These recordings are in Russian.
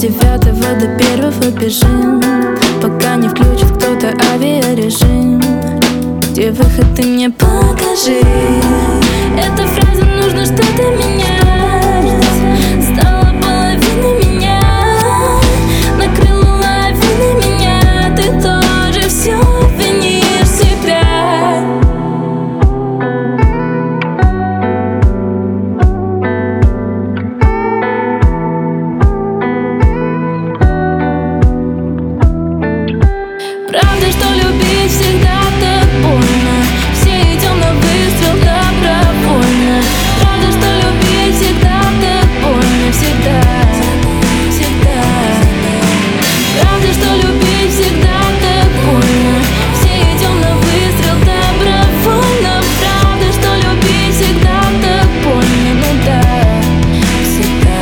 9 до 1 бежим, пока не включит кто-то авиарежим. Где выход, ты мне покажи. Эта фраза, нужно что-то менять. Стала половиной меня, накрыла лавиной меня. Ты тоже все винишь себя. Правда, что любить всегда так больно. Все идем на выстрел добровольно. Правда, что любить всегда так больно. Всегда, всегда. Правда, что любить всегда так больно. Все идем на выстрел добровольно. Правда, что любить всегда так больно. Ну да, всегда.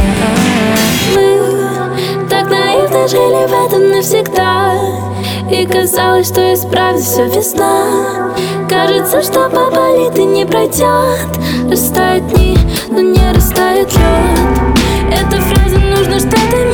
Мы так наивно жили в этом навсегда. И казалось, что исправит все весна. Кажется, что поболит и не пройдет. Растают дни, но не растает лед. Эта фраза, нужно что-то